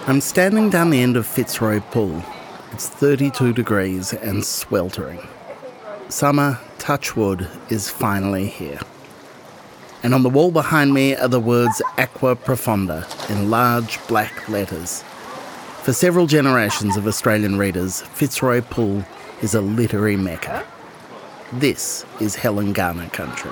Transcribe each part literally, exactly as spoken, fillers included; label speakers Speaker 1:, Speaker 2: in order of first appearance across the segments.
Speaker 1: I'm standing down the end of Fitzroy Pool. It's thirty-two degrees and sweltering. Summer, touch wood, is finally here. And on the wall behind me are the words Aqua Profonda in large black letters. For several generations of Australian readers, Fitzroy Pool is a literary mecca. This is Helen Garner country.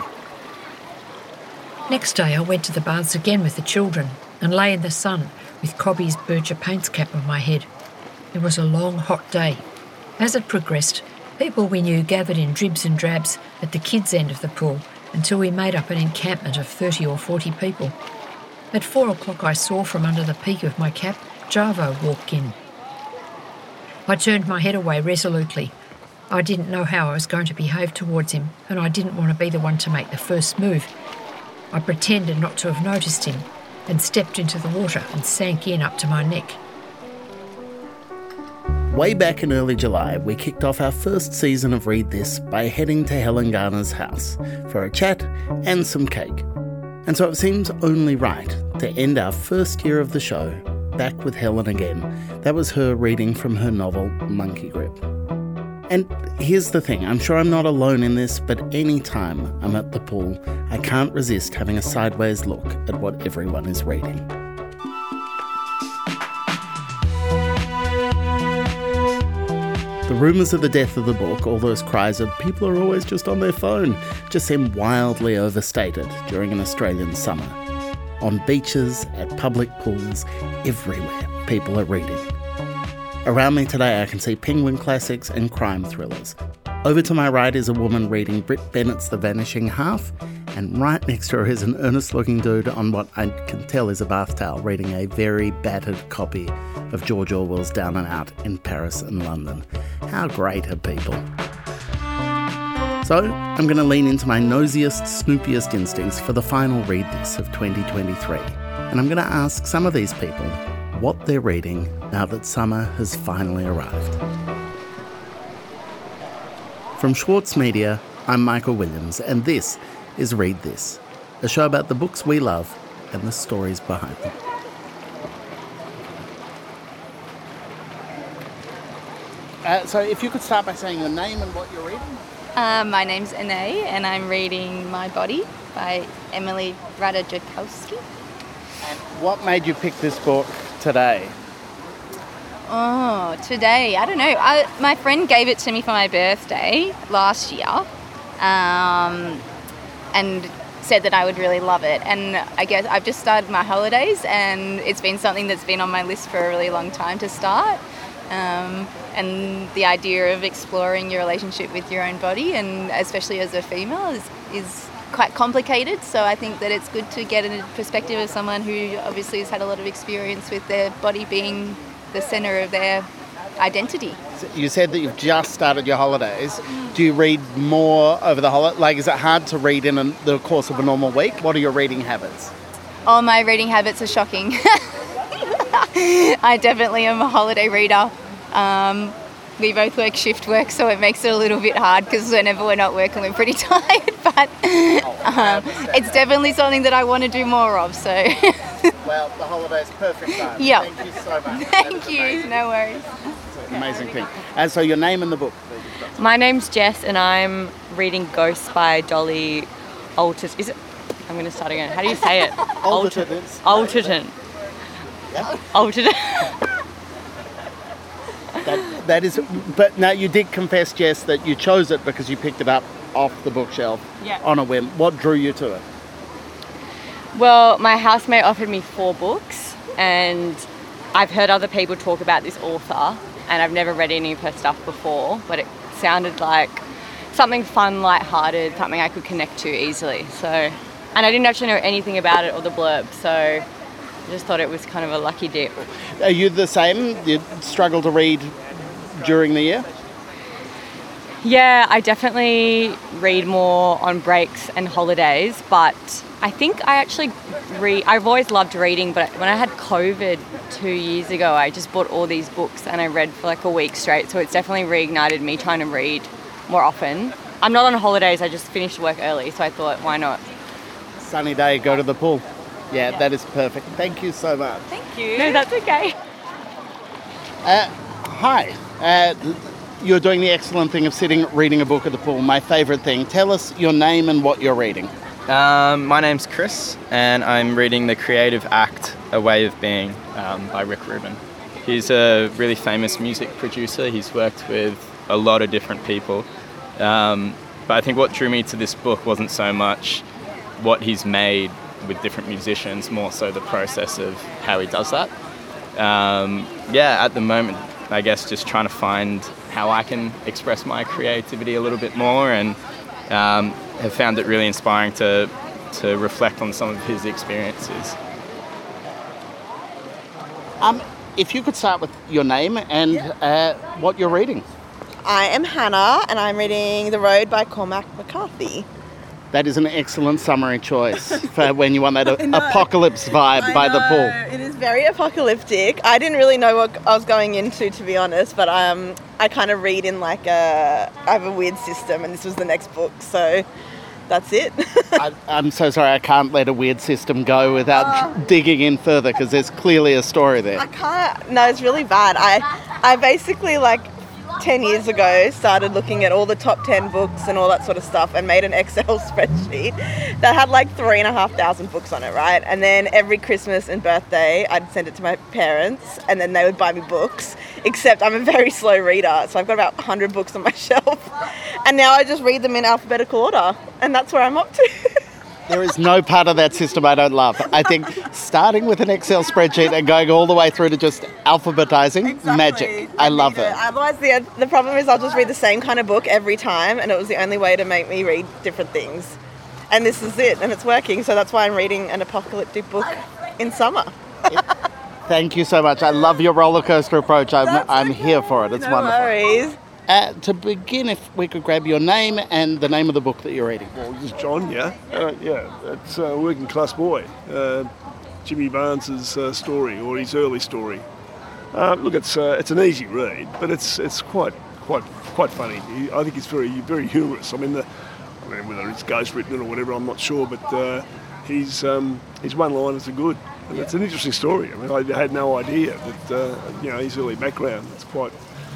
Speaker 2: Next day I went to the baths again with the children and lay in the sun with Cobby's Berger paints cap on my head. It was a long, hot day. As it progressed, people we knew gathered in dribs and drabs at the kids' end of the pool until we made up an encampment of thirty or forty people. At four o'clock I saw from under the peak of my cap Jarvo walk in. I turned my head away resolutely. I didn't know how I was going to behave towards him, and I didn't want to be the one to make the first move. I pretended not to have noticed him and stepped into the water and sank in up to my neck.
Speaker 1: Way back in early July, we kicked off our first season of Read This by heading to Helen Garner's house for a chat and some cake. And so it seems only right to end our first year of the show back with Helen again. That was her reading from her novel Monkey Grip. And here's the thing, I'm sure I'm not alone in this, but any time I'm at the pool, I can't resist having a sideways look at what everyone is reading. The rumours of the death of the book, all those cries of people are always just on their phone, just seem wildly overstated during an Australian summer. On beaches, at public pools, everywhere people are reading. Around me today I can see Penguin classics and crime thrillers. Over to my right is a woman reading Britt Bennett's The Vanishing Half, and right next to her is an earnest-looking dude on what I can tell is a bath towel reading a very battered copy of George Orwell's Down and Out in Paris and London. How great are people? So I'm going to lean into my nosiest, snoopiest instincts for the final Read This of twenty twenty-three, and I'm going to ask some of these people what they're reading now that summer has finally arrived. From Schwartz Media, I'm Michael Williams, and this is Read This, a show about the books we love and the stories behind them. Uh, so if you could start by saying your name and what you're reading.
Speaker 3: Uh, my name's Anae, and I'm reading My Body by Emily Ratajkowski.
Speaker 1: And what made you pick this book today?
Speaker 3: Oh, today, I don't know. I, my friend gave it to me for my birthday last year, um, and said that I would really love it. And I guess I've just started my holidays, and it's been something that's been on my list for a really long time to start. Um, and the idea of exploring your relationship with your own body, and especially as a female, is, is quite complicated. So I think that it's good to get a perspective of someone who obviously has had a lot of experience with their body being the centre of their identity.
Speaker 1: You said that you've just started your holidays. Do you read more over the holiday? Like, is it hard to read in a, the course of a normal week? What are your reading habits?
Speaker 3: Oh, my reading habits are shocking. I definitely am a holiday reader. Um, we both work shift work, so it makes it a little bit hard because whenever we're not working, we're pretty tired. But um, it's definitely something that I want to do more of. So.
Speaker 1: Well, the holiday's perfect time.
Speaker 3: Yeah.
Speaker 1: Thank you so much.
Speaker 3: Thank you. Amazing. No worries.
Speaker 1: It's an amazing thing. And so your name and the book.
Speaker 4: My name's Jess, and I'm reading Ghosts by Dolly Alderton. Is it? I'm going to start again. How do you say it?
Speaker 1: Alderton.
Speaker 4: Alderton.
Speaker 1: Yeah.
Speaker 4: Alderton.
Speaker 1: That, that is, but now you did confess, Jess, that you chose it because you picked it up off the bookshelf
Speaker 4: yeah.
Speaker 1: on a whim. What drew you to it?
Speaker 4: Well, my housemate offered me four books, and I've heard other people talk about this author, and I've never read any of her stuff before, but it sounded like something fun, light-hearted, something I could connect to easily. So, and I didn't actually know anything about it or the blurb, so I just thought it was kind of a lucky dip.
Speaker 1: Are you the same? You struggle to read during the year?
Speaker 4: Yeah, I definitely read more on breaks and holidays, but I think I actually read, I've always loved reading, but when I had COVID two years ago, I just bought all these books and I read for like a week straight, so it's definitely reignited me trying to read more often. I'm not on holidays, I just finished work early, so I thought, why not?
Speaker 1: Sunny day, go to the pool. Yeah, yeah, that is perfect. Thank you so much.
Speaker 4: Thank you. No, that's okay.
Speaker 1: Uh, hi. Uh, you're doing the excellent thing of sitting reading a book at the pool, my favourite thing. Tell us your name and what you're reading.
Speaker 5: Um, my name's Chris, and I'm reading The Creative Act, A Way of Being um, by Rick Rubin. He's a really famous music producer. He's worked with a lot of different people. Um, but I think what drew me to this book wasn't so much what he's made with different musicians, more so the process of how he does that. Um, yeah, at the moment, I guess just trying to find how I can express my creativity a little bit more, and um, have found it really inspiring to to reflect on some of his experiences.
Speaker 1: Um, if you could start with your name and
Speaker 6: Yeah.
Speaker 1: uh, what you're reading.
Speaker 6: I am Hannah, and I'm reading The Road by Cormac McCarthy.
Speaker 1: That is an excellent summary choice for when you want that a-
Speaker 6: know.
Speaker 1: apocalypse vibe
Speaker 6: I
Speaker 1: by the
Speaker 6: know,
Speaker 1: pool.
Speaker 6: It is very apocalyptic. I didn't really know what I was going into, to be honest, but um, I kind of read in like a, I have a weird system, and this was the next book, so that's it.
Speaker 1: I, I'm so sorry, I can't let a weird system go without
Speaker 6: Oh.
Speaker 1: digging in further, because there's clearly a story there.
Speaker 6: I can't, no, it's really bad. I, I basically like ten years ago started looking at all the top ten books and all that sort of stuff and made an Excel spreadsheet that had like three and a half thousand books on it, right? And then every Christmas and birthday I'd send it to my parents and then they would buy me books, except I'm a very slow reader, so I've got about one hundred books on my shelf, and now I just read them in alphabetical order, and that's where I'm up to.
Speaker 1: There is no part of that system I don't love. I think starting with an Excel spreadsheet and going all the way through to just alphabetizing, magic. I love it.
Speaker 6: Otherwise, the, the problem is I'll just read the same kind of book every time, and it was the only way to make me read different things. And this is it, and it's working, so that's why I'm reading an apocalyptic book in summer.
Speaker 1: Thank you so much. I love your roller coaster approach. I'm,
Speaker 6: That's
Speaker 1: I'm
Speaker 6: okay.
Speaker 1: here for it. It's
Speaker 6: no
Speaker 1: wonderful.
Speaker 6: worries.
Speaker 1: Uh, to begin, if we could grab your name and the name of the book that you're reading.
Speaker 7: Well, this is John, yeah. Uh, yeah, it's a working class boy. Uh, Jimmy Barnes's uh, story, or his early story. Uh, look, it's uh, it's an easy read, but it's it's quite quite quite funny. He, I think it's very very humorous. I mean, the, I mean whether it's ghost written or whatever, I'm not sure, but uh, his um, his one-liners are good. And it's an interesting story. I mean, I had no idea that uh, you know his early background. It's quite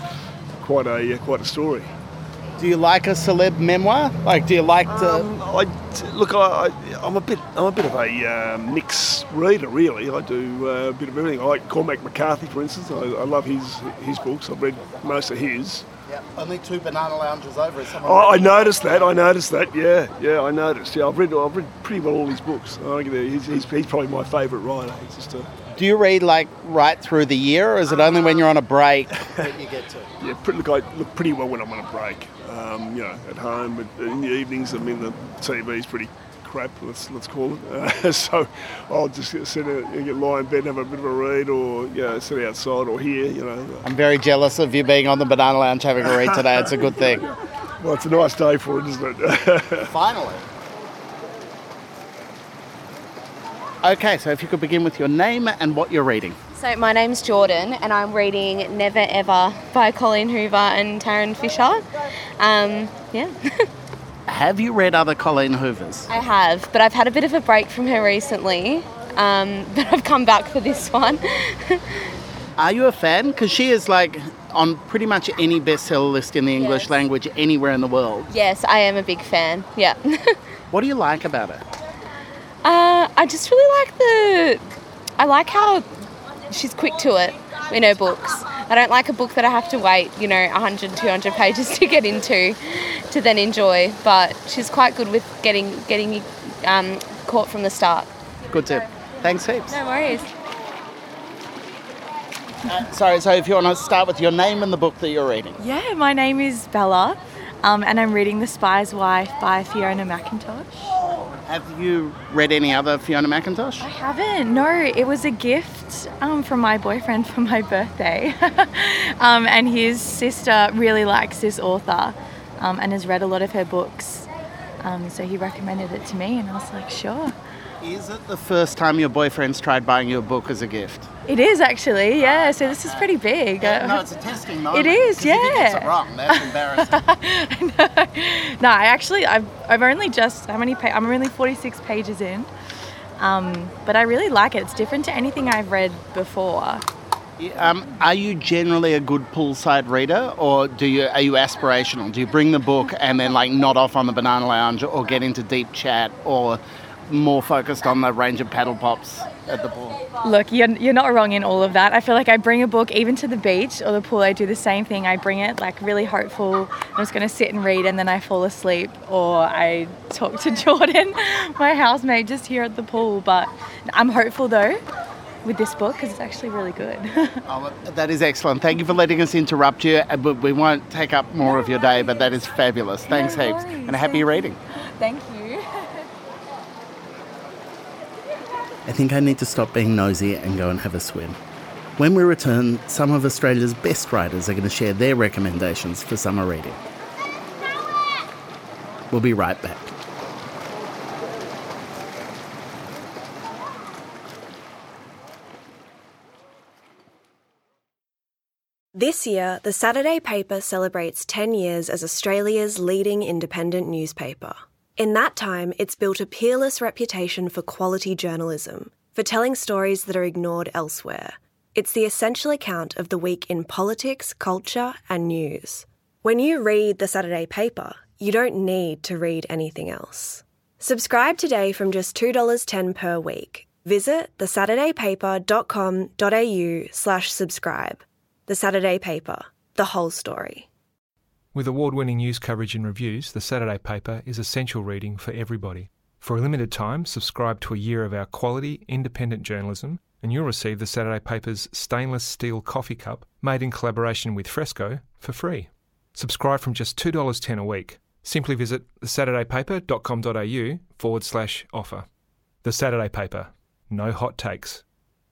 Speaker 7: quite a uh, quite a story.
Speaker 1: Do you like a celeb memoir? Like, do you like to...
Speaker 7: Um, I, look, I, I, I'm a bit, I'm a bit of a uh, mixed reader, really. I do uh, a bit of everything. I like Cormac McCarthy, for instance. I, I love his his books. I've read most of his.
Speaker 1: Yeah, only two banana lounges over. Is someone
Speaker 7: Oh, I noticed that. I noticed that. Yeah, yeah, I noticed. Yeah, I've read, I've read pretty well all his books. I think he's, he's, he's probably my favourite writer. He's just a,
Speaker 1: Do you read, like, right through the year, or is it only when you're on a break that you get to?
Speaker 7: yeah, pretty, look, I look pretty well when I'm on a break. Um, you know, at home, but in the evenings, I mean, the T V's pretty crap, let's let's call it. Uh, so I'll just sit and get lie in bed and have a bit of a read, or you know, sit outside or here. You know.
Speaker 1: I'm very jealous of you being on the banana lounge having a read today. It's a good thing.
Speaker 7: Well, it's a nice day for it, isn't it?
Speaker 1: Finally. Okay, so if you could begin with your name and what you're reading.
Speaker 3: So my name's Jordan, and I'm reading Never Ever by Colleen Hoover and Taryn Fisher. Um, yeah.
Speaker 1: Have you read other Colleen Hoovers?
Speaker 3: I have, but I've had a bit of a break from her recently. Um, but I've come back for this one.
Speaker 1: Are you a fan? Because she is like on pretty much any bestseller list in the English
Speaker 3: Yes.
Speaker 1: language anywhere in the world.
Speaker 3: Yes, I am a big fan. Yeah.
Speaker 1: What do you like about her?
Speaker 3: Uh, I just really like the. I like how she's quick to it in her books. I don't like a book that I have to wait, you know, one hundred, two hundred pages to get into, to then enjoy. But she's quite good with getting getting you um, caught from the start.
Speaker 1: Good tip. Thanks heaps.
Speaker 3: No worries.
Speaker 1: Uh, sorry, so if you want to start with your name and the book that you're reading.
Speaker 8: Yeah, my name is Bella, um, and I'm reading The Spy's Wife by Fiona McIntosh.
Speaker 1: Have you read any other Fiona McIntosh?
Speaker 8: I haven't, no. It was a gift um, from my boyfriend for my birthday. um, and his sister really likes this author um, and has read a lot of her books. Um, so he recommended it to me, and I was like, sure.
Speaker 1: Is it the first time your boyfriend's tried buying you a book as a gift?
Speaker 8: It is actually, yeah. So this is pretty big.
Speaker 1: Yeah, no, it's a testing moment.
Speaker 8: It is,
Speaker 1: 'Cause if he gets it
Speaker 8: yeah.
Speaker 1: wrong, that's embarrassing.
Speaker 8: no, I actually, I've, I've only just, how many pages? I'm only forty-six pages in. Um, but I really like it. It's different to anything I've read before.
Speaker 1: Um, are you generally a good poolside reader, or do you are you aspirational? Do you bring the book and then like nod off on the banana lounge, or get into deep chat, or more focused on the range of paddle pops at the pool?
Speaker 8: Look, you're, you're not wrong in all of that. I feel like I bring a book even to the beach or the pool. I do the same thing. I bring it like really hopeful. I'm just going to sit and read, and then I fall asleep, or I talk to Jordan, my housemate, just here at the pool. But I'm hopeful though with this book because it's actually really good.
Speaker 1: Oh, that is excellent. Thank you for letting us interrupt you. We won't take up more of your day, but that is fabulous. Thanks
Speaker 8: No
Speaker 1: heaps,
Speaker 8: worries.
Speaker 1: and happy reading.
Speaker 8: Thank you.
Speaker 1: I think I need to stop being nosy and go and have a swim. When we return, some of Australia's best writers are going to share their recommendations for summer reading. We'll be right back.
Speaker 9: This year, the Saturday Paper celebrates ten years as Australia's leading independent newspaper. In that time, it's built a peerless reputation for quality journalism, for telling stories that are ignored elsewhere. It's the essential account of the week in politics, culture, and news. When you read the Saturday Paper, you don't need to read anything else. Subscribe today from just two dollars ten per week. Visit the saturday paper dot com dot a u slash subscribe. The Saturday Paper, the whole story.
Speaker 10: With award-winning news coverage and reviews, The Saturday Paper is essential reading for everybody. For a limited time, subscribe to a year of our quality, independent journalism, and you'll receive The Saturday Paper's stainless steel coffee cup, made in collaboration with Fresco, for free. Subscribe from just two dollars ten a week. Simply visit the saturday paper dot com dot a u forward slash offer. The Saturday Paper. No hot takes.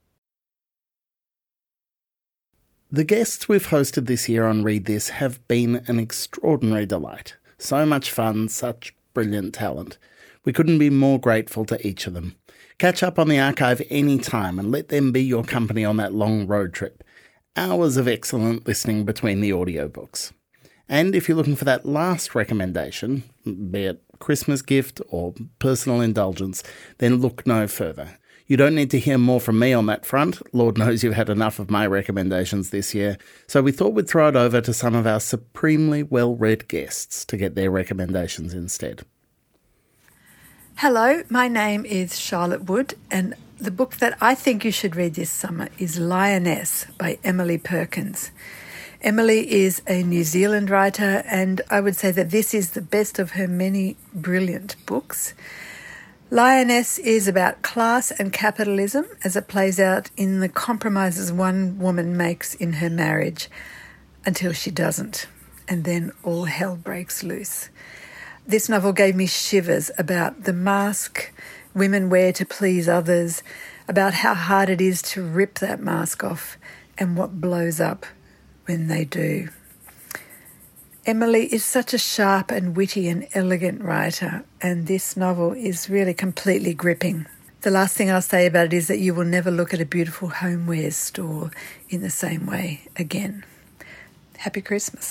Speaker 1: The guests we've hosted this year on Read This have been an extraordinary delight. So much fun, such brilliant talent. We couldn't be more grateful to each of them. Catch up on the archive any time and let them be your company on that long road trip. Hours of excellent listening between the audiobooks. And if you're looking for that last recommendation, be it Christmas gift or personal indulgence, then look no further. You don't need to hear more from me on that front. Lord knows you've had enough of my recommendations this year. So we thought we'd throw it over to some of our supremely well-read guests to get their recommendations instead.
Speaker 11: Hello, my name is Charlotte Wood, and the book that I think you should read this summer is Lioness by Emily Perkins. Emily is a New Zealand writer, and I would say that this is the best of her many brilliant books. Lioness is about class and capitalism as it plays out in the compromises one woman makes in her marriage until she doesn't, and then all hell breaks loose. This novel gave me shivers about the mask women wear to please others, about how hard it is to rip that mask off and what blows up when they do. Emily is such a sharp and witty and elegant writer, and this novel is really completely gripping. The last thing I'll say about it is that you will never look at a beautiful homewares store in the same way again. Happy Christmas.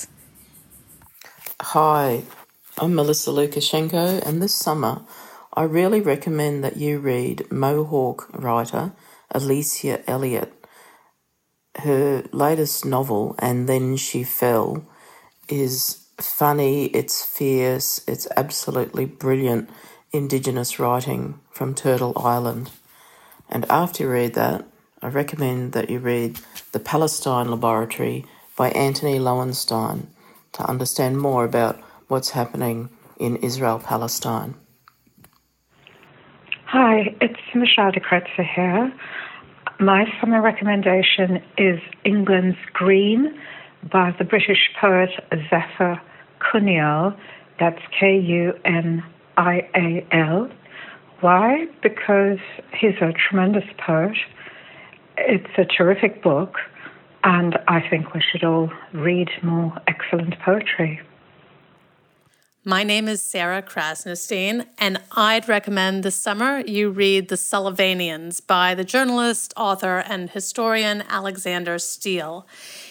Speaker 12: Hi, I'm Melissa Lukashenko, and this summer I really recommend that you read Mohawk writer Alicia Elliott. Her latest novel, And Then She Fell, is funny, it's fierce, it's absolutely brilliant Indigenous writing from Turtle Island. And after you read that, I recommend that you read The Palestine Laboratory by Anthony Lowenstein to understand more about what's happening in Israel-Palestine.
Speaker 13: Hi, it's Michelle de Kretzer here. My summer recommendation is England's Green by the British poet Zephyr Cunial. That's K U N I A L. Why? Because he's a tremendous poet. It's a terrific book, and I think we should all read more excellent poetry.
Speaker 14: My name is Sarah Krasnostein, and I'd recommend this summer you read The Sullivanians by the journalist, author, and historian Alexander Steele.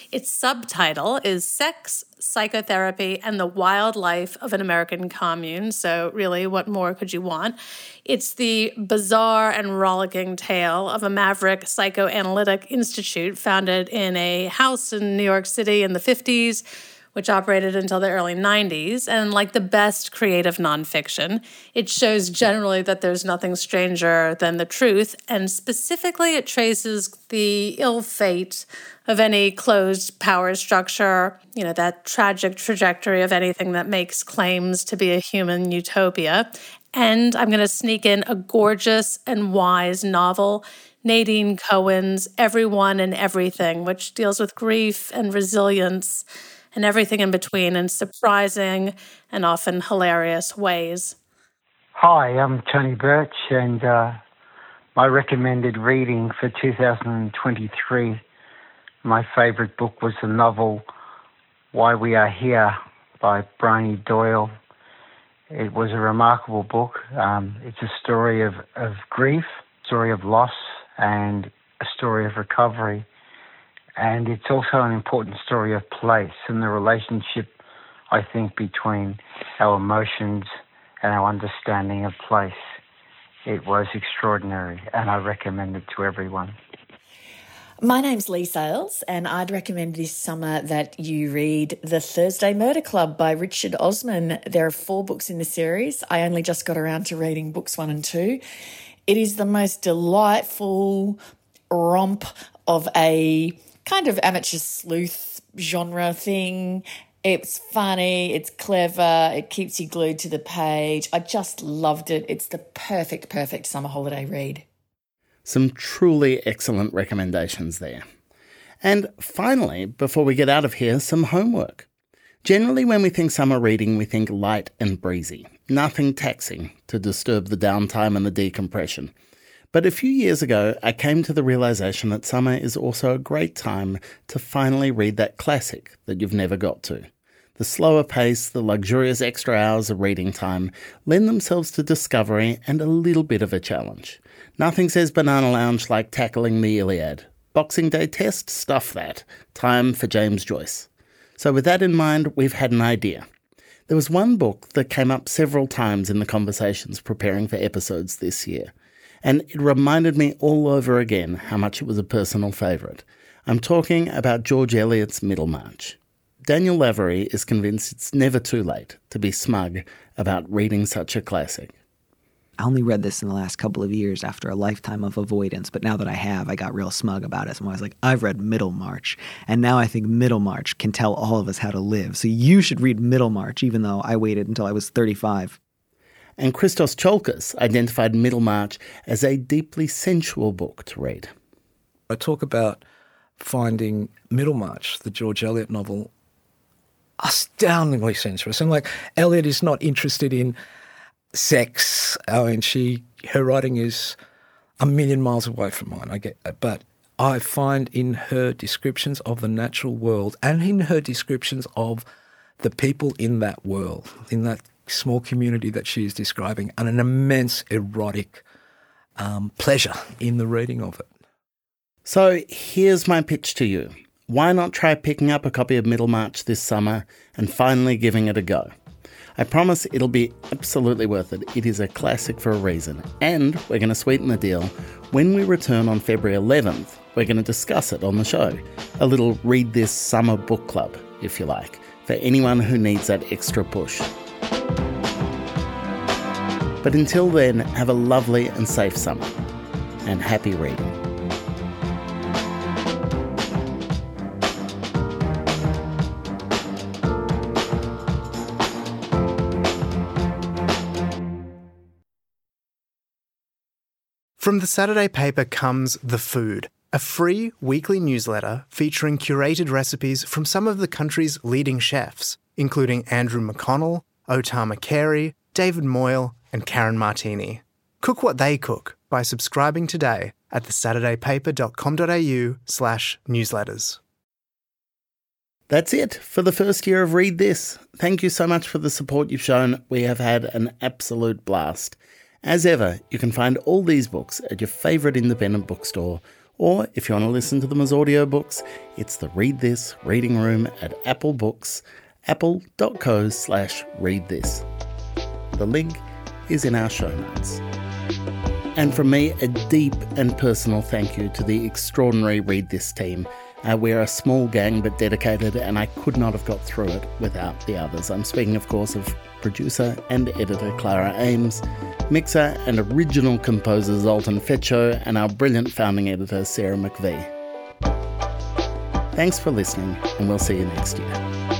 Speaker 14: Its subtitle is Sex, Psychotherapy, and the Wild Life of an American Commune. So really, what more could you want? It's the bizarre and rollicking tale of a maverick psychoanalytic institute founded in a house in New York City in the fifties, which operated until the early nineties, and like the best creative nonfiction, it shows generally that there's nothing stranger than the truth, and specifically it traces the ill fate of any closed power structure, you know, that tragic trajectory of anything that makes claims to be a human utopia. And I'm going to sneak in a gorgeous and wise novel, Nadine Cohen's Everyone and Everything, which deals with grief and resilience and everything in between in surprising and often hilarious ways.
Speaker 15: Hi, I'm Tony Birch, and uh, my recommended reading for two thousand twenty-three, my favourite book was the novel Why We Are Here by Bryony Doyle. It was a remarkable book. Um, it's a story of, of grief, a story of loss, and a story of recovery. And it's also an important story of place and the relationship, I think, between our emotions and our understanding of place. It was extraordinary, and I recommend it to everyone.
Speaker 16: My name's Lee Sales, and I'd recommend this summer that you read The Thursday Murder Club by Richard Osman. There are four books in the series. I only just got around to reading books one and two. It is the most delightful romp of a kind of amateur sleuth genre thing. It's funny, it's clever, it keeps you glued to the page. I just loved it. It's the perfect, perfect summer holiday read.
Speaker 1: Some truly excellent recommendations there. And finally, before we get out of here, some homework. Generally, when we think summer reading, we think light and breezy. Nothing taxing to disturb the downtime and the decompression. But a few years ago, I came to the realisation that summer is also a great time to finally read that classic that you've never got to. The slower pace, the luxurious extra hours of reading time lend themselves to discovery and a little bit of a challenge. Nothing says Banana Lounge like tackling the Iliad. Boxing Day test? Stuff that. Time for James Joyce. So with that in mind, we've had an idea. There was one book that came up several times in the conversations preparing for episodes this year. And it reminded me all over again how much it was a personal favourite. I'm talking about George Eliot's Middlemarch. Daniel Lavery is convinced it's never too late to be smug about reading such a classic.
Speaker 17: I only read this in the last couple of years after a lifetime of avoidance, but now that I have, I got real smug about it. So I was like, I've read Middlemarch, and now I think Middlemarch can tell all of us how to live. So you should read Middlemarch, even though I waited until I was thirty-five.
Speaker 1: And Christos Tsiolkas identified Middlemarch as a deeply sensual book to read.
Speaker 18: I talk about finding Middlemarch, the George Eliot novel, astoundingly sensuous. And like, Eliot is not interested in sex. I mean, she, her writing is a million miles away from mine, I get that. But I find in her descriptions of the natural world and in her descriptions of the people in that world, in that small community that she is describing, and an immense erotic um, pleasure in the reading of it.
Speaker 1: So here's my pitch to you. Why not try picking up a copy of Middlemarch this summer and finally giving it a go? I promise it'll be absolutely worth it. It is a classic for a reason. And we're going to sweeten the deal. When we return on February eleventh, we're going to discuss it on the show. A little Read This Summer Book Club, if you like, for anyone who needs that extra push. But until then, have a lovely and safe summer, and happy reading.
Speaker 19: From the Saturday paper comes The Food, a free weekly newsletter featuring curated recipes from some of the country's leading chefs, including Andrew McConnell, Otama Carey, David Moyle, and Karen Martini. Cook what they cook by subscribing today at thesaturdaypaper.com.au slash newsletters.
Speaker 1: That's it for the first year of Read This. Thank you so much for the support you've shown. We have had an absolute blast. As ever, you can find all these books at your favourite independent bookstore Or if you want to listen to them as audiobooks, it's the Read This Reading Room at Apple Books, apple.co slash read this. The link is in our show notes. And from me, a deep and personal thank you to the extraordinary Read This team. Uh, we're a small gang but dedicated, and I could not have got through it without the others. I'm speaking, of course, of producer and editor Clara Ames, mixer and original composer Zoltan Feccio, and our brilliant founding editor Sarah McVie. Thanks for listening, and we'll see you next year.